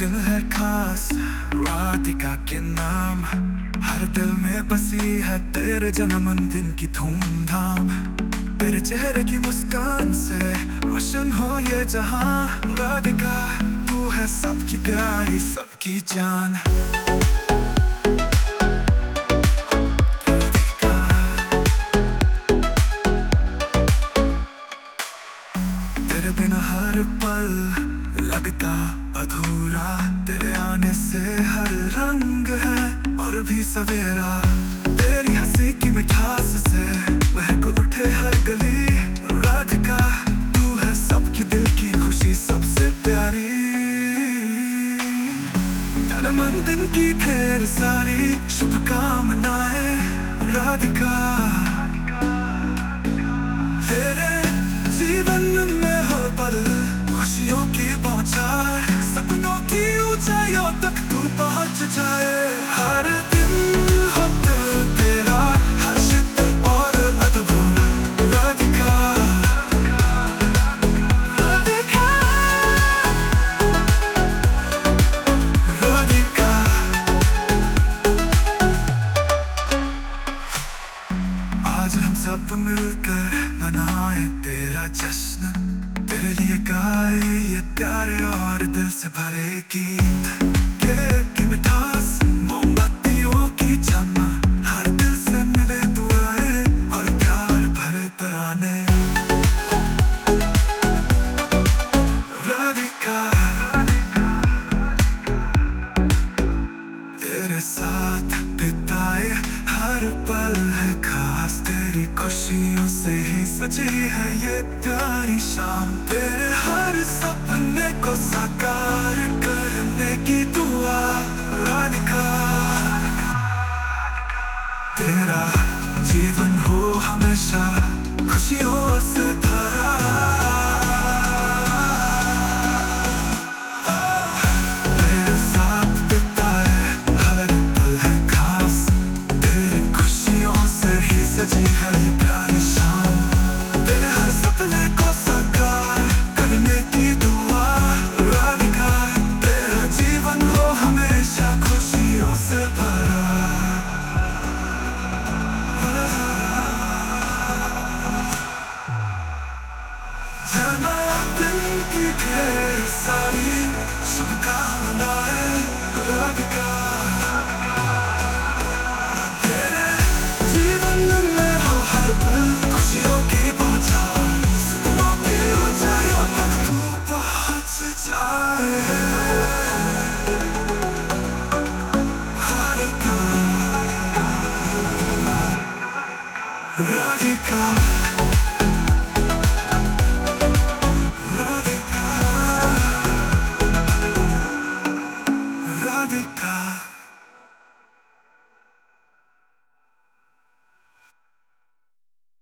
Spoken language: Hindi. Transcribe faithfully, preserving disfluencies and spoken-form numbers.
दिल है खास राधिका के नाम, हर दिल में बसी है तेरे जन्मदिन की धूमधाम। तेरे चेहरे की मुस्कान से रोशन हो ये जहां, राधिका तू है सबकी प्यारी सबकी जान। तेरे बिना हर पल लगता अधूरा, तेरे आने से हर रंग है और भी सवेरा। तेरी हंसी की मिठास से महक उठे हर गली, राधिका तू है सबकी दिल की खुशी सबसे प्यारी। जन्मदिन की ढेर सारी शुभकामनाएं राधिका, तेरे जीवन में हर पल खुशियों की बौछार, सपनों की ऊंचाइयों तक तू पहुंच जाए। हर दिन हो दिल तेरा हर्षित और अद्भुत, राधिका राधिका राधिका। आज हम सब मिलकर मनाए तेरा जश्न, तेरे लिए गाए ये प्यारे और दिल से भरे गीत। केक की मिठास मोमबत्तियों की चमक, हर दिल से मिले दुआएं और प्यार भरे तराने। राधिका तेरे साथ बिताए हर पल है खास, तेरी खुशियों से ही सजी है ये प्यारी शाम। तेरे हर सपने को साकार करने की दुआ, राधिका तेरा जीवन हो हमेशा खुशियों से भरा। तेरे साथ बिताए हर पल है खास, तेरी खुशियों से ही सजी है ये प्यारी शाम। तेरे हर सपने को साकार करने की दुआ, राधिका तेरा जीवन हो हमेशा खुशियों से भरा। जन्मदिन की ढेर सारी शुभकामनाएं राधिका, तेरे जीवन में हो हर पल खुशियों की बौछार, सपनों की ऊंचाइयों तक तू पहुंच जाए। राधिका राधिका।